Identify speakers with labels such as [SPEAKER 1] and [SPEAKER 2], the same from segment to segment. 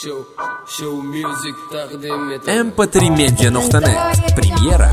[SPEAKER 1] Show music taqdim etadi.
[SPEAKER 2] mp3media.net Premyera.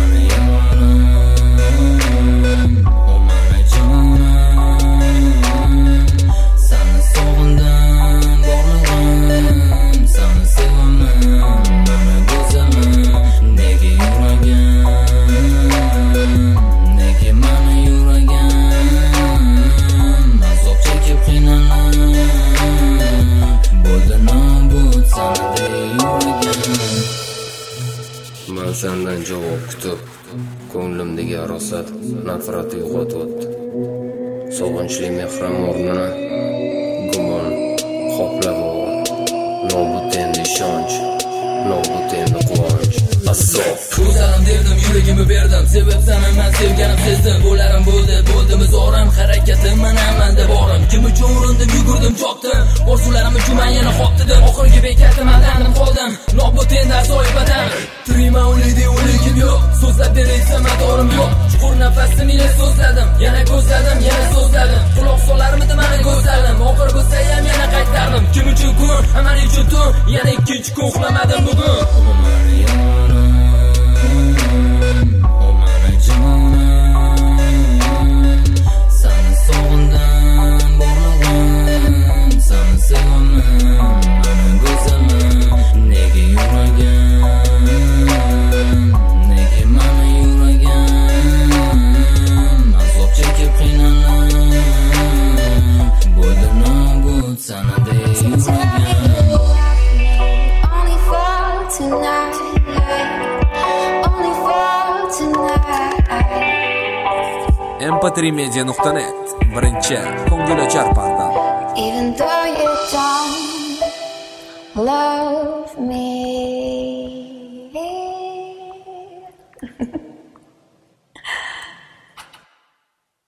[SPEAKER 1] Men sendan javob kutib, ko'nglimdagi arosat nafrat uyg'otdi. Sog'inchli mehrim o'rnini gumon qoplab olgan. Nobud endi ishonch, nobud endi quvonch. Asof
[SPEAKER 3] ko'zarim derdim, yuragimni berdim, sebebsan men sevganim sezdim. Bo'larim bo'ldimi zorim, harakatim men amalda borim. Kim uchun urindim, yugurdim, chopdim, orzularim uchun men yana qoptidim. Oxirgi bekatim aldandim qoldim, nobud endi asoyibadan. Trima o'lidim yo'q, so'zlab beraysam adorim yo'q. Chuqur nafasni ila so'zladim, yana ko'zladim, yana so'zladim. Quloq solarmidi meni ko'zlarim, oxir bo'lsa ham yana qaytardim. Kim uchun kun, amal uchun tun, yana ikkinchi kun uxlamadim bugun.
[SPEAKER 2] mp3media.net Birinchi ko'ngilochar portal.
[SPEAKER 4] Even though you don't love me.